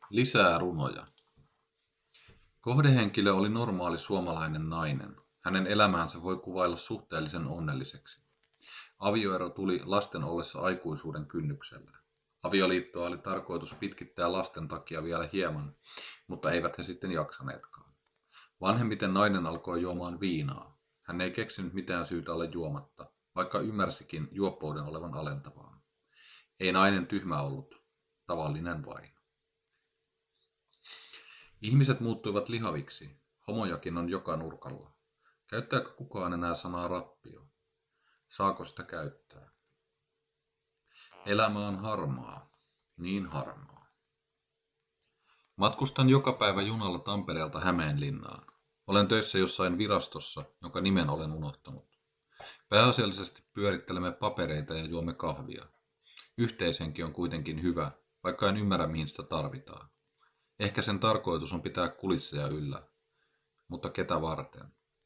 Lisää runoja. Kohdehenkilö oli normaali suomalainen nainen. Hänen elämäänsä voi kuvailla suhteellisen onnelliseksi. Avioero tuli lasten ollessa aikuisuuden kynnyksellä. Avioliittoa oli tarkoitus pitkittää lasten takia vielä hieman, mutta eivät he sitten jaksaneetkaan. Vanhemmiten nainen alkoi juomaan viinaa. Hän ei keksinyt mitään syytä olla juomatta, vaikka ymmärsikin juoppouden olevan alentavaa. Ei nainen tyhmä ollut, tavallinen vain. Ihmiset muuttuivat lihaviksi. Homojakin on joka nurkalla. Käyttääkö kukaan enää sanaa rappio? Saako sitä käyttää? Elämä on harmaa. Niin harmaa. Matkustan joka päivä junalla Tampereelta Hämeenlinnaan. Olen töissä jossain virastossa, jonka nimen olen unohtanut. Pääasiallisesti pyörittelemme papereita ja juomme kahvia. Yhteishenki on kuitenkin hyvä, vaikka en ymmärrä mihin sitä tarvitaan. Ehkä sen tarkoitus on pitää kulisseja yllä. Mutta ketä varten?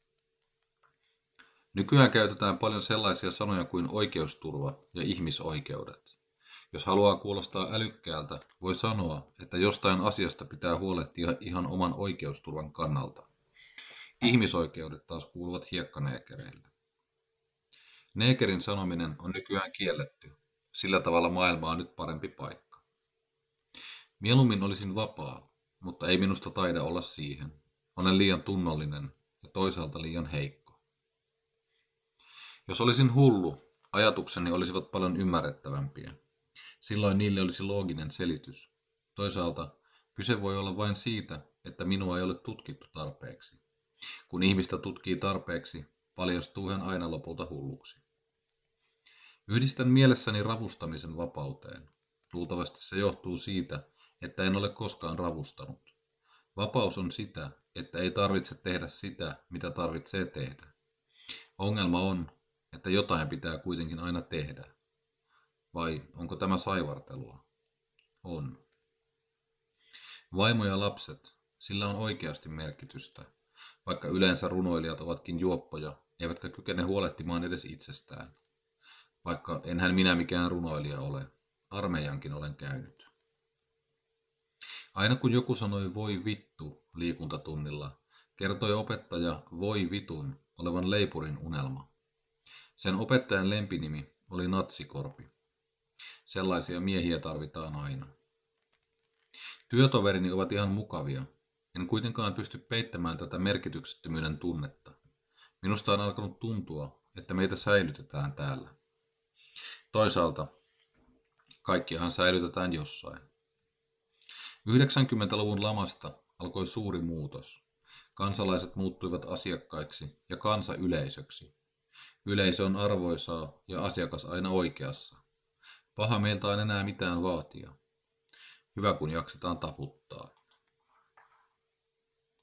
Nykyään käytetään paljon sellaisia sanoja kuin oikeusturva ja ihmisoikeudet. Jos haluaa kuulostaa älykkäältä, voi sanoa, että jostain asiasta pitää huolehtia ihan oman oikeusturvan kannalta. Ihmisoikeudet taas kuuluvat hiekkaneekereille. Neekerin sanominen on nykyään kielletty. Sillä tavalla maailma on nyt parempi paikka. Mieluummin olisin vapaa, mutta ei minusta taida olla siihen. Olen liian tunnollinen ja toisaalta liian heikko. Jos olisin hullu, ajatukseni olisivat paljon ymmärrettävämpiä. Silloin niille olisi looginen selitys. Toisaalta kyse voi olla vain siitä, että minua ei ole tutkittu tarpeeksi. Kun ihmistä tutkii tarpeeksi, paljastuu hän aina lopulta hulluksi. Yhdistän mielessäni ravustamisen vapauteen. Luultavasti se johtuu siitä, että en ole koskaan ravustanut. Vapaus on sitä, että ei tarvitse tehdä sitä, mitä tarvitsee tehdä. Ongelma on, että jotain pitää kuitenkin aina tehdä. Vai onko tämä saivartelua? On. Vaimo ja lapset, sillä on oikeasti merkitystä, vaikka yleensä runoilijat ovatkin juoppoja, eivätkä kykene huolehtimaan edes itsestään. Vaikka enhän minä mikään runoilija ole, armeijankin olen käynyt. Aina kun joku sanoi voi vittu liikuntatunnilla, kertoi opettaja voi vitun olevan leipurin unelma. Sen opettajan lempinimi oli Natsikorpi. Sellaisia miehiä tarvitaan aina. Työtoverini ovat ihan mukavia. En kuitenkaan pysty peittämään tätä merkityksettömyyden tunnetta. Minusta on alkanut tuntua, että meitä säilytetään täällä. Toisaalta kaikkiahan säilytetään jossain. 90-luvun lamasta alkoi suuri muutos. Kansalaiset muuttuivat asiakkaiksi ja kansa yleisöksi. Yleisö on arvoisaa ja asiakas aina oikeassa. Paha meiltä on enää mitään vaatia. Hyvä kun jaksetaan taputtaa.